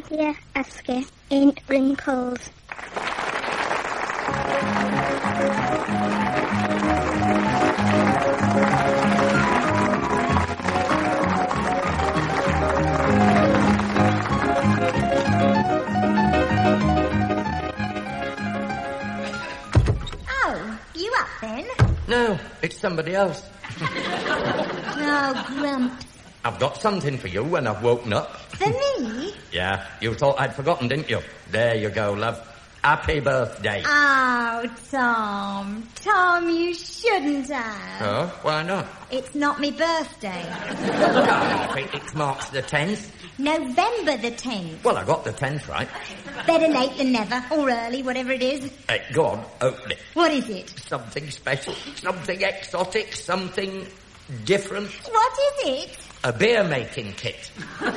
Yeah, Asker. Ain't wrinkles. Oh, you up then? No, it's somebody else. Oh, Grumps. I've got something for you when I've woken up. For me? Yeah, you thought I'd forgotten, didn't you? There you go, love. Happy birthday. Oh, Tom. Tom, you shouldn't have. Oh, why not? It's not my birthday. I think it marks the 10th. November the 10th. Well, I got the 10th right. Better late than never, or early, whatever it is. Hey, go on, open it. What is it? Something special, something exotic, something different. What is it? A beer-making kit. You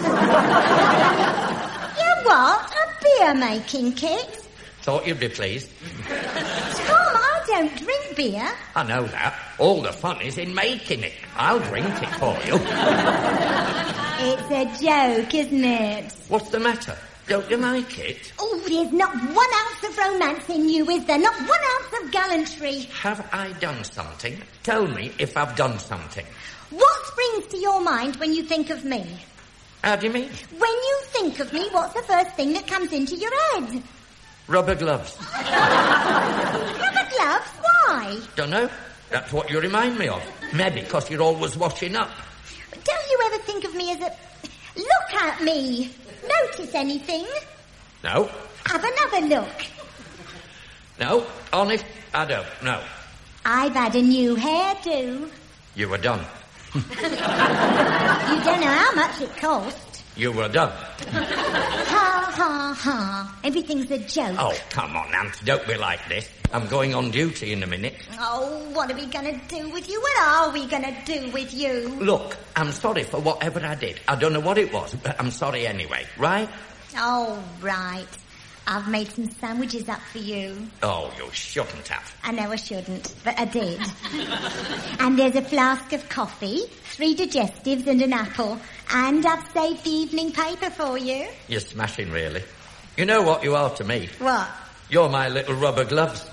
what? A beer-making kit? Thought you'd be pleased. Tom, I don't drink beer. I know that. All the fun is in making it. I'll drink it for you. It's a joke, isn't it? What's the matter? Don't you like it? Oh, there's not 1 ounce of romance in you, is there? Not 1 ounce of gallantry. Have I done something? Tell me if I've done something. What springs to your mind when you think of me? How do you mean? When you think of me, what's the first thing that comes into your head? Rubber gloves. Rubber gloves? Why? Dunno. That's what you remind me of. Maybe because you're always washing up. Don't you ever think of me as a... Look at me. Notice anything? No. Have another look. No, honest, I don't. No. I've had a new hairdo. You were done. You don't know how much it cost. You were done. Ha, ha, ha. Everything's a joke. Oh, come on, Ant. Don't be like this. I'm going on duty in a minute. Oh, what are we going to do with you? What are we going to do with you? Look, I'm sorry for whatever I did. I don't know what it was, but I'm sorry anyway, right? Oh, right. I've made some sandwiches up for you. Oh, you shouldn't have. I know I shouldn't, but I did. And there's a flask of coffee, 3 digestives and an apple. And I've saved the evening paper for you. You're smashing, really. You know what you are to me? What? You're my little rubber gloves.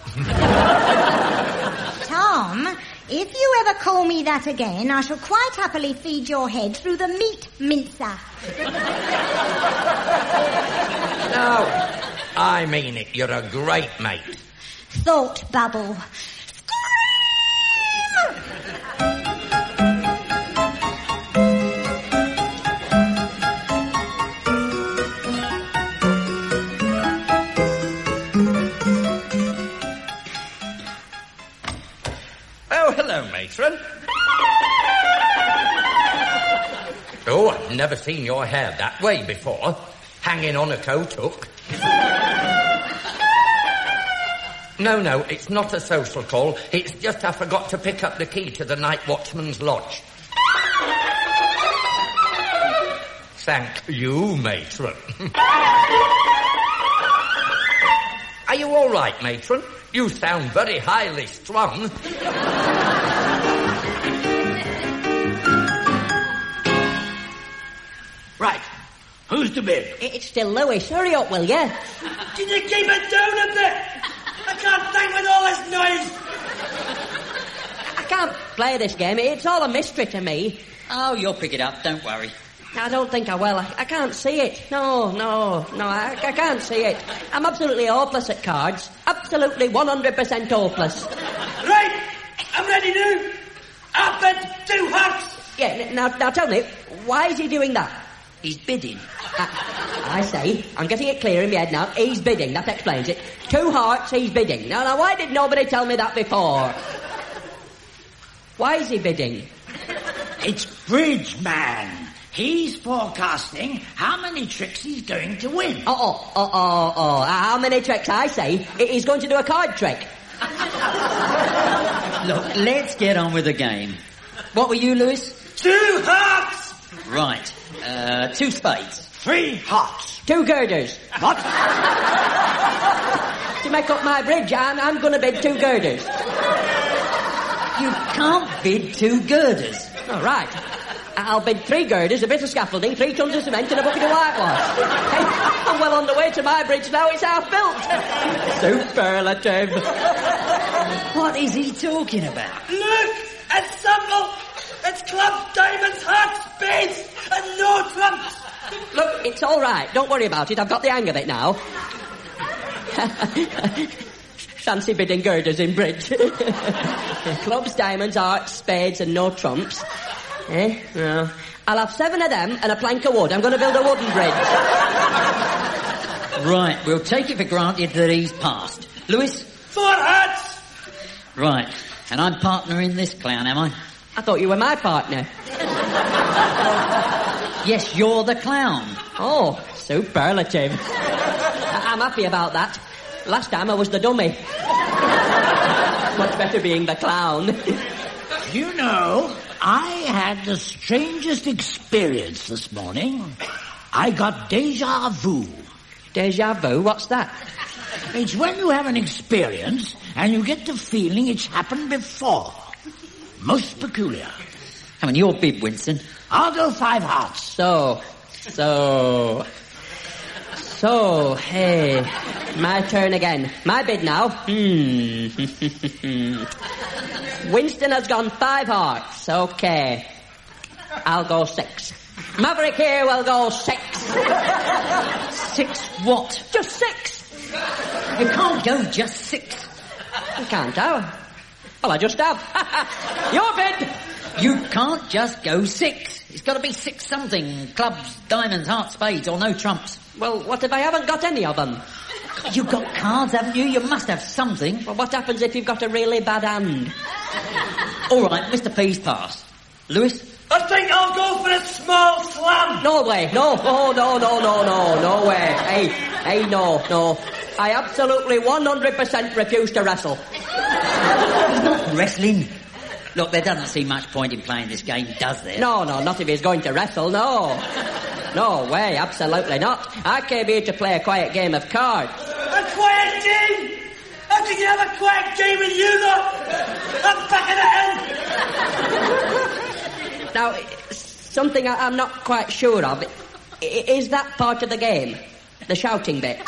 Tom, if you ever call me that again, I shall quite happily feed your head through the meat mincer. No, I mean it. You're a great mate. Thought bubble. Oh, hello, matron. Oh, I've never seen your hair that way before. Hanging on a coat hook. No, it's not a social call. It's just I forgot to pick up the key to the night watchman's lodge. Thank you, matron. Are you all right, matron? You sound very highly strung. Right. Who's the bid? It's still Lewis. Hurry up, will ya? Did you keep it down a bit? I can't think with all this noise. I can't play this game. It's all a mystery to me. Oh, you'll pick it up. Don't worry. I don't think I will. I can't see it. No, I can't see it. I'm absolutely hopeless at cards. Absolutely 100% hopeless. Right. I'm ready now. I've bet 2 hearts. Yeah, now tell me, why is he doing that? He's bidding. I say, I'm getting it clear in my head now. He's bidding. That explains it. 2 hearts, he's bidding. Now, why did nobody tell me that before? Why is he bidding? It's bridge, man. He's forecasting how many tricks he's going to win. Oh. How many tricks? I say, he's going to do a card trick. Look, let's get on with the game. What were you, Lewis? 2 hearts. Right. 2 spades. 3 hearts. 2 girders. What? To make up my bridge, I'm going to bid 2 girders. You can't bid 2 girders. All right. I'll bid 3 girders, a bit of scaffolding, 3 tons of cement and a bucket of whitewash. Hey, on the way to my bridge now. It's half built. Superlative. What is he talking about? Look! It's simple! It's clubs, diamonds, hearts, spades, and no trumps! Look, it's all right. Don't worry about it. I've got the hang of it now. Fancy bidding girders in bridge. Clubs, diamonds, hearts, spades, and no trumps. No. I'll have 7 of them and a plank of wood. I'm going to build a wooden bridge. Right, we'll take it for granted that he's passed. Lewis? 4 hearts! Right, and I'm partner in this clown, am I? I thought you were my partner. Yes, you're the clown. Oh, superlative. I'm happy about that. Last time I was the dummy. Much better being the clown. You know, I had the strangest experience this morning. I got déjà vu. Déjà vu? What's that? It's when you have an experience and you get the feeling it's happened before. Most peculiar. How many your bid, Winston? I'll go 5 hearts. So, hey, my turn again. My bid now. Winston has gone 5 hearts. Okay. I'll go 6. Maverick here will go 6. 6 what? Just 6. You can't go just 6. You can't have. Well, I just have. Your bid. You can't just go 6. It's got to be 6 something. Clubs, diamonds, hearts, spades, or no trumps. Well, what if I haven't got any of them? You've got cards, haven't you? You must have something. Well, what happens if you've got a really bad hand? All right, Mr. P's passed. Lewis? I think I'll go for a small slam! No way. No. Oh, no way. Hey, no. I absolutely 100% refuse to wrestle. He's not wrestling. Look, there doesn't seem much point in playing this game, does there? No, not if he's going to wrestle, no. No way, absolutely not. I came here to play a quiet game of cards. A quiet game? How can you have a quiet game with you lot? I'm back in the end. Now, something I'm not quite sure of. Is that part of the game? The shouting bit?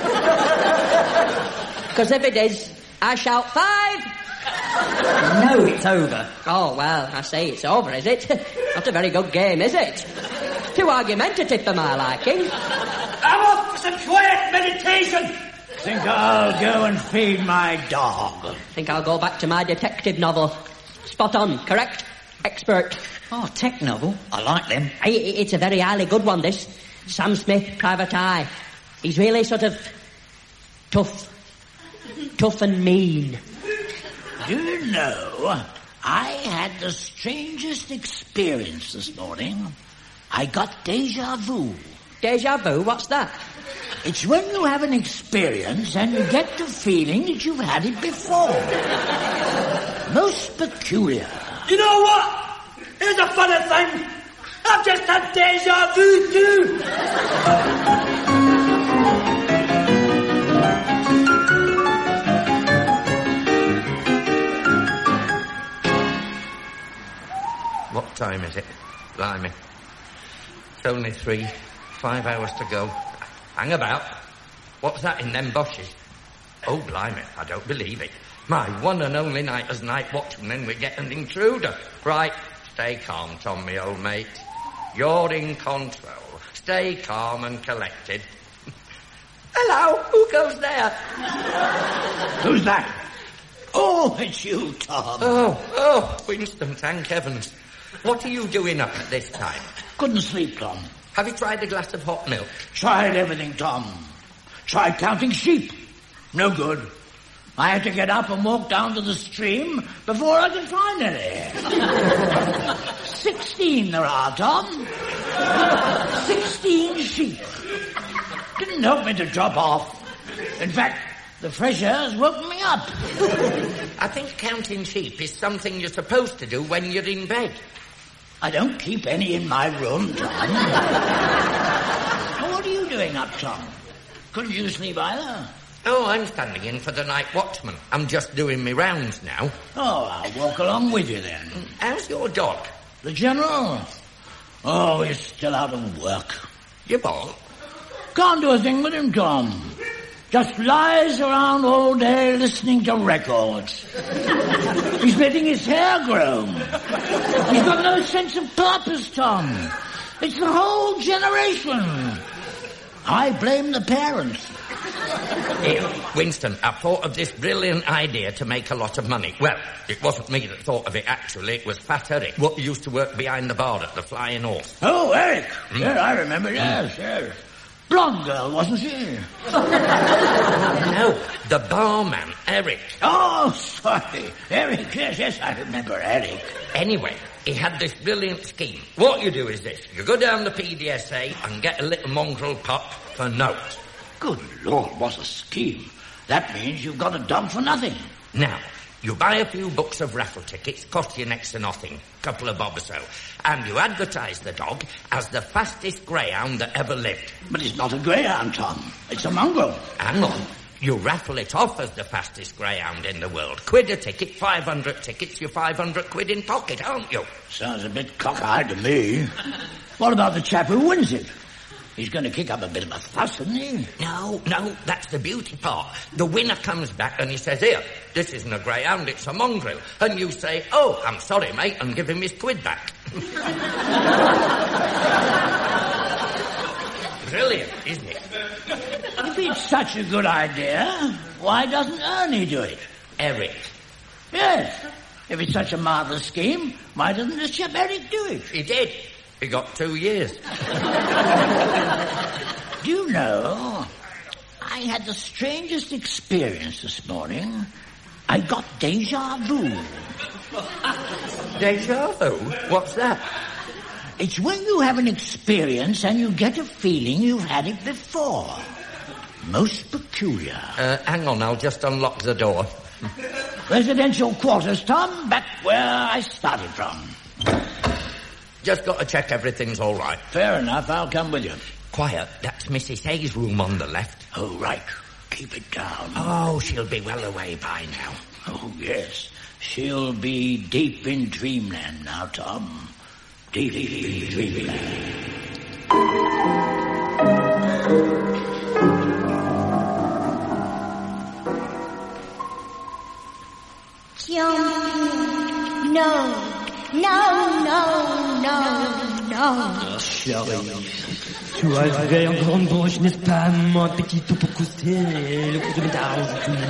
Because if it is, I shout 5. No, it's over. Oh, well, I say it's over, is it? Not a very good game, is it? Too argumentative for my liking. I'm off for some quiet meditation. Think I'll go and feed my dog. Think I'll go back to my detective novel. Spot on, correct? Expert. Oh, tech novel. I like them. It's a very highly good one, this. Sam Smith, Private Eye. He's really sort of tough and mean. Do you know, I had the strangest experience this morning. I got déjà vu. Déjà vu? What's that? It's when you have an experience and you get the feeling that you've had it before. Most peculiar. You know what? Here's a funny thing. I've just had déjà vu too. What time is it? Blimey. It's only 3. 5 hours to go. Hang about. What's that in them bushes? Oh, blimey, I don't believe it. My one and only night as night watchman, and we get an intruder. Right, stay calm, Tom, me old mate. You're in control. Stay calm and collected. Hello, who goes there? Who's that? Oh, it's you, Tom. Oh, Winston, thank heavens. What are you doing up at this time? Couldn't sleep, Tom. Have you tried a glass of hot milk? Tried everything, Tom. Tried counting sheep. No good. I had to get up and walk down to the stream before I could find any. 16 there are, Tom. 16 sheep. Didn't help me to drop off. In fact, the fresh air's woken me up. I think counting sheep is something you're supposed to do when you're in bed. I don't keep any in my room, Tom. Now, what are you doing up, Tom? Couldn't you sleep either? Oh, I'm standing in for the night watchman. I'm just doing me rounds now. Oh, I'll walk along with you then. How's your dog? The General? Oh, he's still out of work. Your ball? Can't do a thing with him, Tom. Just lies around all day listening to records. He's letting his hair grow. He's got no sense of purpose, Tom. It's the whole generation. I blame the parents. Here, Winston, I thought of this brilliant idea to make a lot of money. Well, it wasn't me that thought of it, actually. It was Fat Eric, what used to work behind the bar at the Flying Horse. Oh, Eric. Yeah, I remember. Yes. Blonde girl, wasn't she? No, the barman, Eric. Oh, sorry. Eric, yes, I remember Eric. Anyway, he had this brilliant scheme. What you do is this. You go down to PDSA and get a little mongrel pup for notes. Good Lord, what a scheme. That means you've got a dog for nothing. Now, you buy a few books of raffle tickets, cost you next to nothing, couple of bob or so, and you advertise the dog as the fastest greyhound that ever lived. But it's not a greyhound, Tom. It's a mongrel. Hang on. You raffle it off as the fastest greyhound in the world. Quid a ticket, 500 tickets, you're 500 quid in pocket, aren't you? Sounds a bit cockeyed to me. What about the chap who wins it? He's going to kick up a bit of a fuss, isn't he? No, that's the beauty part. The winner comes back and he says, here, this isn't a greyhound, it's a mongrel. And you say, oh, I'm sorry, mate, and give him his quid back. Brilliant, isn't it? If it's such a good idea, why doesn't Ernie do it? Eric. Yes. If it's such a marvellous scheme, why doesn't this chap Eric do it? He did. He got 2 years. Do you know, I had the strangest experience this morning. I got déjà vu. Déjà vu? What's that? It's when you have an experience and you get a feeling you've had it before. Most peculiar. Hang on, I'll just unlock the door. Residential quarters, Tom, back where I started from. Just got to check everything's all right. Fair enough, I'll come with you. Quiet, that's Mrs. Hayes' room on the left. Oh, right. Keep it down. Oh, she'll be well away by now. Oh, yes. She'll be deep in dreamland now, Tom. Deep in dreamland. John, no. Chérie, tu rêverais en grande bouche, n'est-ce pas, mon petit topocousté, le coup de métal.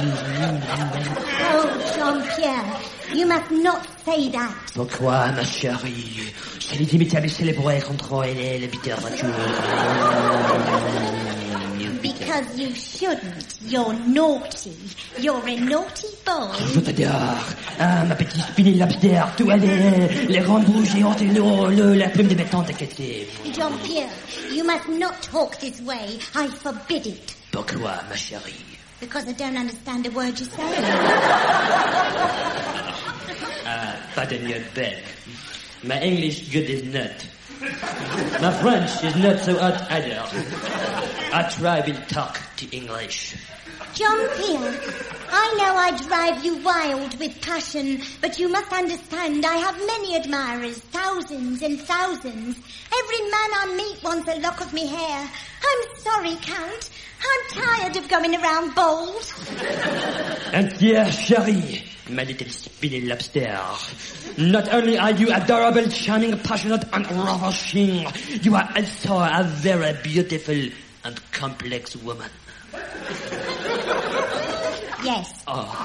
Oh, Jean-Pierre, you must not say that. Pourquoi, ma chérie? C'est l'intimité célébrée contre elle et le littérature. Because you shouldn't. You're naughty. You're a naughty boy. Je t'adore. Ah, ma petite spinny lobster, tout les grandes bouches géantes et la plume de béton t'inquiète. Jean-Pierre, you must not talk this way. I forbid it. Pourquoi, ma chérie? Because I don't understand a word you're saying. Pardon your beg. My English good is not. My French is not so hot either. I try will talk to English. Jean-Pierre, I know I drive you wild with passion, but you must understand I have many admirers, thousands and thousands. Every man I meet wants a lock of me hair. I'm sorry, Count. I'm tired of going around bald. And dear chérie, my little spinny lobster, not only are you adorable, charming, passionate, and ravishing, you are also a very beautiful and complex woman. Yes. Oh.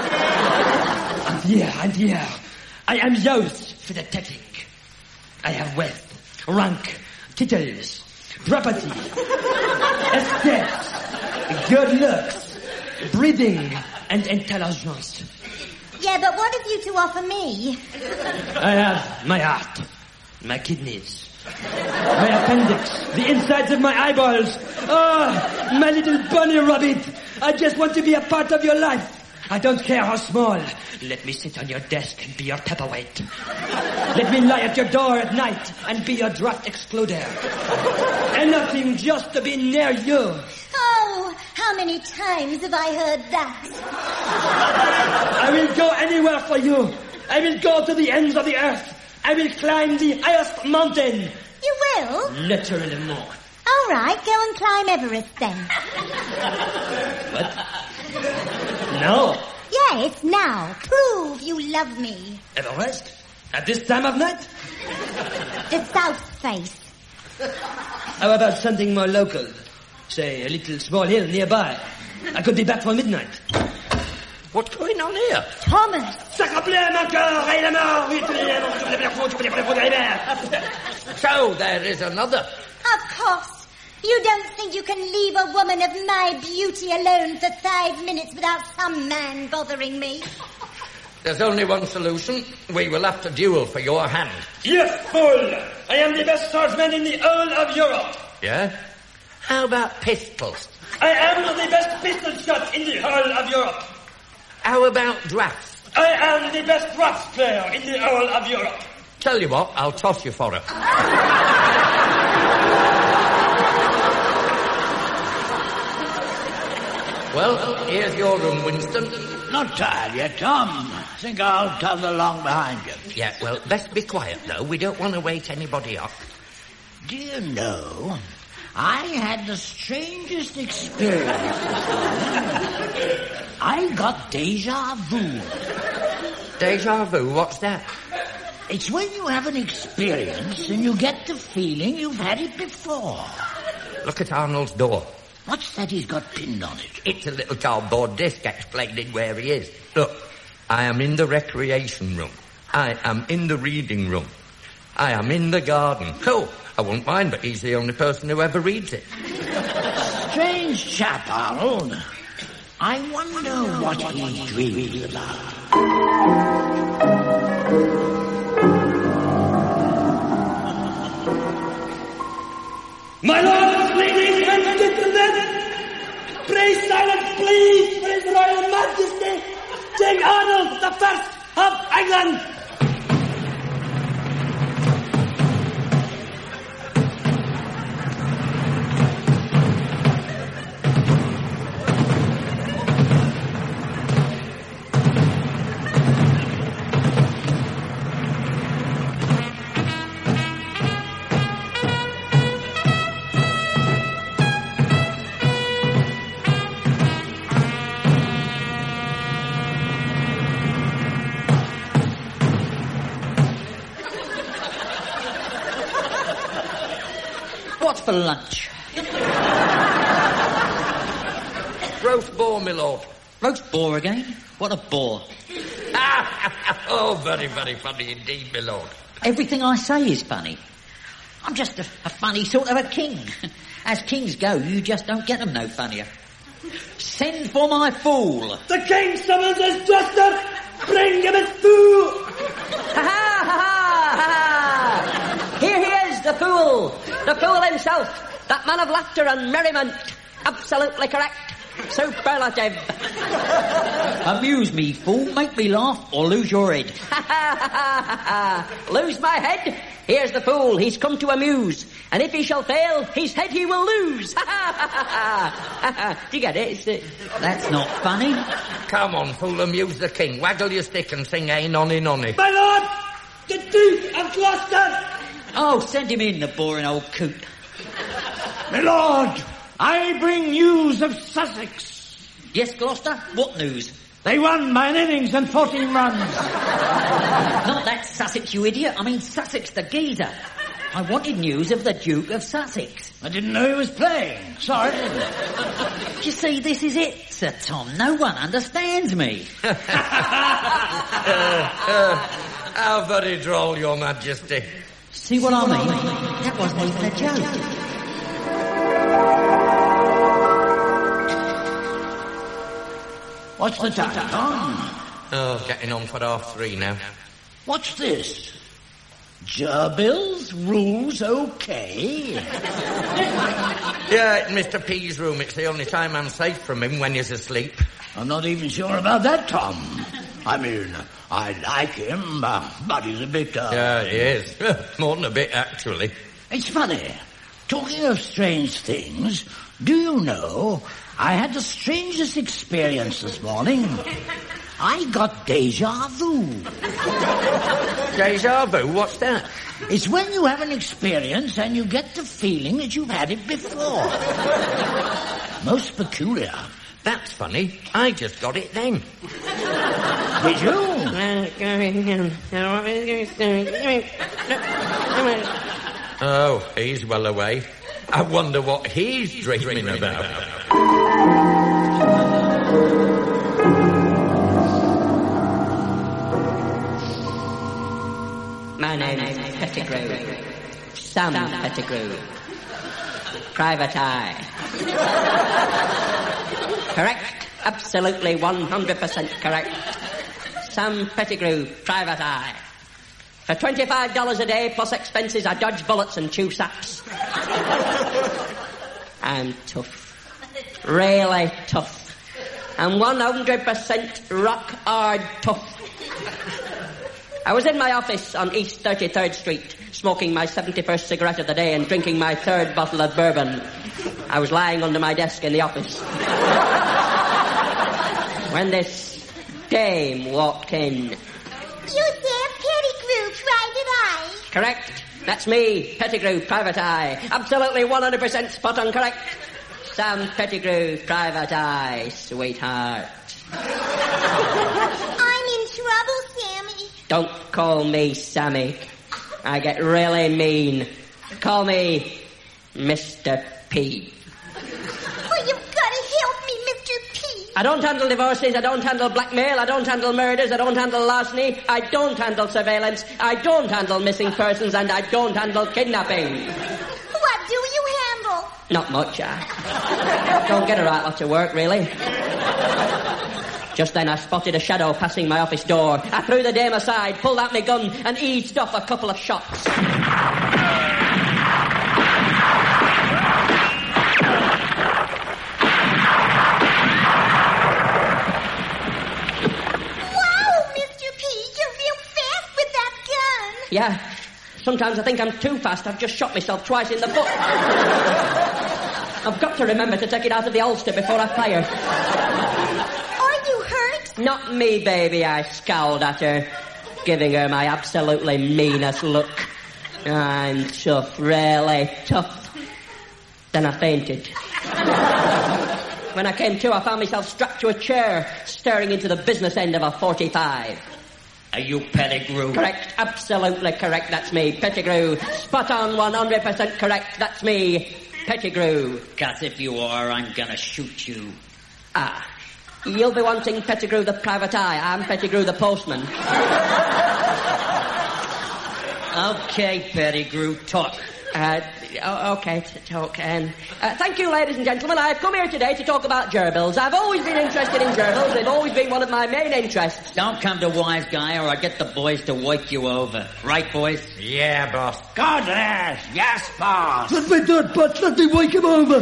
And dear, I am yours for the taking. I have wealth, rank, titles, property, estates, good looks, breeding, and intelligence. Yeah, but what have you to offer me? I have my heart, my kidneys, my appendix, the insides of my eyeballs. Oh, my little bunny rabbit. I just want to be a part of your life. I don't care how small. Let me sit on your desk and be your paperweight. Let me lie at your door at night and be your draft excluder. Anything just to be near you. Oh, how many times have I heard that? I will go anywhere for you. I will go to the ends of the earth. I will climb the highest mountain. You will? Literally more. All right, go and climb Everest then. What? No. Yes, now. Prove you love me. Everest? At this time of night? The South Face. How about something more local? Say, a little small hill nearby. I could be back for midnight. What's going on here? Thomas. Sacre-bleu, mon cœur, et la mort, So there is another. Of course. You don't think you can leave a woman of my beauty alone for 5 minutes without some man bothering me? There's only one solution. We will have to duel for your hand. You fool! I am the best swordsman in the whole of Europe. Yeah? How about pistols? I am the best pistol shot in the whole of Europe. How about drafts? I am the best drafts player in the whole of Europe. Tell you what, I'll toss you for it. Well, here's your room, Winston. Not tired yet, Tom. Think I'll toddle along behind you. Yeah, well, best be quiet, though. We don't want to wake anybody up. Do you know, I had the strangest experience this morning. I got déjà vu. Déjà vu? What's that? It's when you have an experience and you get the feeling you've had it before. Look at Arnold's door. What's that he's got pinned on it? It's a little cardboard disc explaining where he is. Look, I am in the recreation room. I am in the reading room. I am in the garden. Oh, I won't mind, but he's the only person who ever reads it. Strange chap, Arnold. I wonder what he dreams about. My lords, ladies, and gentlemen, pray silence, please, for His Royal Majesty, King Arnold the First of England. For lunch. Roast boar, my lord. Roast boar again? What a bore. Oh, very, very funny indeed, my lord. Everything I say is funny. I'm just a funny sort of a king. As kings go, you just don't get them no funnier. Send for my fool. The king summons his justice. Bring him his fool. Ha ha ha ha! Here he is, the fool. The fool himself, that man of laughter and merriment. Absolutely correct. Superlative. Amuse me, fool. Make me laugh or lose your head. Lose my head? Here's the fool. He's come to amuse. And if he shall fail, his head he will lose. Do you get it? That's not funny. Come on, fool, amuse the king. Waggle your stick and sing a nonny nonny. My lord, the Duke of Gloucester. Oh, send him in, the boring old coot. My lord, I bring news of Sussex. Yes, Gloucester? What news? They won by an innings and 14 runs. Not that Sussex, you idiot. I mean Sussex the geezer. I wanted news of the Duke of Sussex. I didn't know he was playing. Sorry. You see, this is it, Sir Tom. No one understands me. How very droll, your majesty. See what I mean? That wasn't even a joke. What's the time, Tom? Oh, getting on for 3:30 now. What's this? Gerbil's rules okay? Yeah, it's Mr. P's room. It's the only time I'm safe from him when he's asleep. I'm not even sure about that, Tom. I mean, I like him, but he's a bit... Yeah, he is. More than a bit, actually. It's funny. Talking of strange things, do you know, I had the strangest experience this morning. I got deja vu. Deja vu? What's that? It's when you have an experience and you get the feeling that you've had it before. Most peculiar. That's funny. I just got it then. Did you? Oh, he's well away. I wonder what he's dreaming about. My name is Pettigrew. Sam Pettigrew. Private Eye. Correct? Absolutely 100% correct. Sam Pettigrew, Private Eye. For $25 a day plus expenses, I dodge bullets and chew saps. I'm tough. Really tough. I'm 100% rock hard tough. I was in my office on East 33rd Street, smoking my 71st cigarette of the day and drinking my 3rd bottle of bourbon. I was lying under my desk in the office. When this dame walked in. You Sam Pettigrew, Private Eye? Correct. That's me, Pettigrew, Private Eye. Absolutely 100% spot on correct. Sam Pettigrew, Private Eye, sweetheart. I'm in trouble, Sammy. Don't call me Sammy. I get really mean. Call me Mr. P. Oh, you've got to help me, Mr. P. I don't handle divorces, I don't handle blackmail, I don't handle murders, I don't handle larceny, I don't handle surveillance, I don't handle missing persons, and I don't handle kidnapping. What do you handle? Not much, don't get a right lot of work, really. Just then I spotted a shadow passing my office door. I threw the dame aside, pulled out my gun, and eased off a couple of shots. Yeah, sometimes I think I'm too fast. I've just shot myself twice in the foot. I've got to remember to take it out of the holster before I fire. Are you hurt? Not me, baby, I scowled at her, giving her my absolutely meanest look. I'm tough, really tough. Then I fainted. When I came to, I found myself strapped to a chair, staring into the business end of a 45. Are you Pettigrew? Correct, absolutely correct, that's me, Pettigrew. Spot on, 100% correct, that's me, Pettigrew. 'Cause if you are, I'm gonna shoot you. Ah, you'll be wanting Pettigrew the Private Eye. I'm Pettigrew the Postman. Okay, Pettigrew, talk. Okay, talk. Thank you, ladies and gentlemen. I've come here today to talk about gerbils. I've always been interested in gerbils. They've always been one of my main interests. Don't come to wise guy or I'll get the boys to wake you over. Right, boys? Yeah, boss. God, yes, boss. Let me do it, but let me wake him over.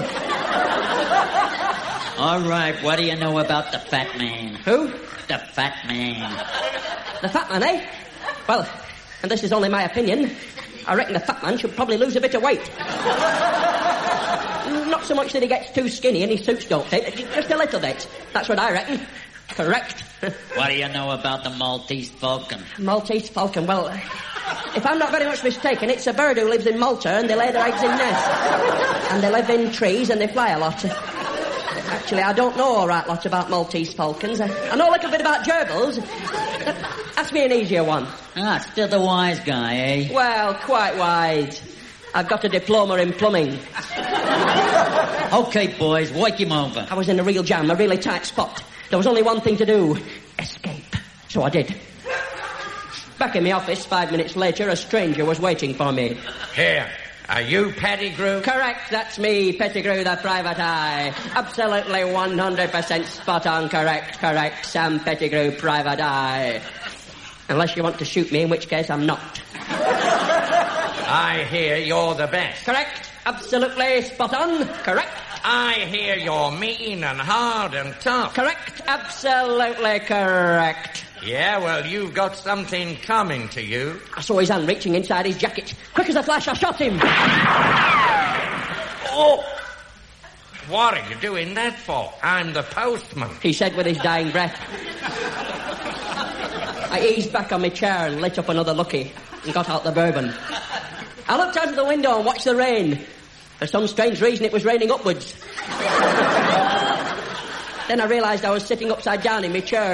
All right, what do you know about the fat man? Who? The fat man. The fat man, eh? Well, and this is only my opinion, I reckon the fat man should probably lose a bit of weight. Not so much that he gets too skinny and his suits don't fit, just a little bit. That's what I reckon. Correct. What do you know about the Maltese Falcon? Maltese Falcon, well, if I'm not very much mistaken, it's a bird who lives in Malta and they lay their eggs in nests. And they live in trees and they fly a lot. Actually, I don't know a right lot about Maltese Falcons. I know a little bit about gerbils. Ask me an easier one. Ah, still the wise guy, eh? Well, quite wise. I've got a diploma in plumbing. Okay, boys, wake him over. I was in a real jam, a really tight spot. There was only one thing to do. Escape. So I did. Back in the office, 5 minutes later, a stranger was waiting for me. Here. Are you Pettigrew? Correct, that's me, Pettigrew the Private Eye. Absolutely 100% spot on, correct, Sam Pettigrew, Private Eye. Unless you want to shoot me, in which case I'm not. I hear you're the best. Correct, absolutely spot on, correct. I hear you're mean and hard and tough. Correct, absolutely correct. Yeah, well, you've got something coming to you. I saw his hand reaching inside his jacket. Quick as a flash, I shot him. Oh! What are you doing that for? I'm the postman. He said with his dying breath. I eased back on my chair and lit up another Lucky and got out the bourbon. I looked out of the window and watched the rain. For some strange reason, it was raining upwards. Then I realised I was sitting upside down in my chair.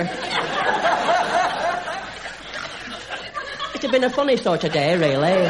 It had been a funny sort of day, really.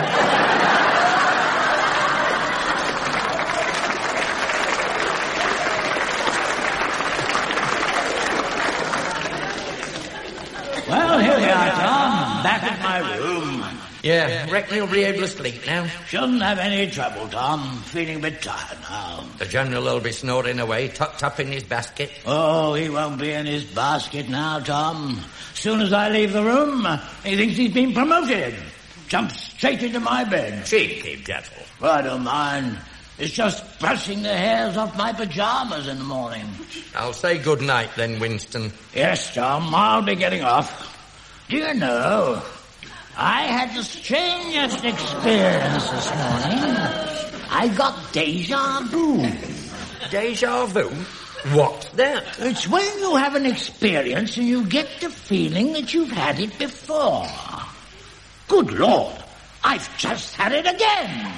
Well, here we are, Tom. Back at my room. Yeah, reckon he'll be able to sleep now. Shouldn't have any trouble, Tom. Feeling a bit tired now. The General will be snoring away, tucked up in his basket. Oh, he won't be in his basket now, Tom. Soon as I leave the room, he thinks he's been promoted. Jumps straight into my bed. Cheeky devil. I don't mind. It's just brushing the hairs off my pyjamas in the morning. I'll say good night then, Winston. Yes, Tom, I'll be getting off. Do you know, I had the strangest experience this morning. I got deja vu. Deja vu? What's that? It's when you have an experience and you get the feeling that you've had it before. Good Lord, I've just had it again.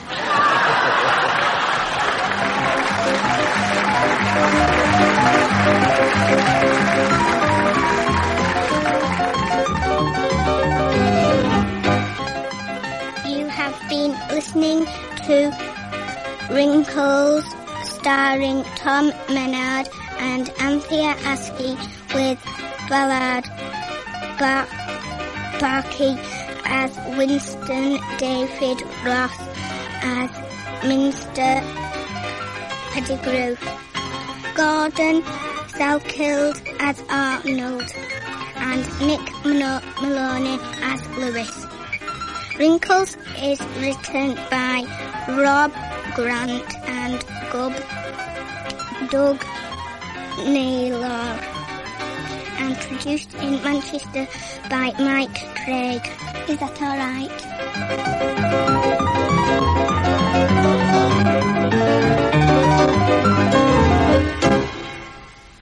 You have been listening to Wrinkles, starring Tom Menard and Anthea Askey, with Ballard Barkey as Winston, David Ross as Minster Pettigrew, Gordon Selkeld as Arnold, and Nick Maloney as Lewis. Wrinkles is written by Rob Grant and Doug Naylor, and produced in Manchester by Mike Craig. Is that all right?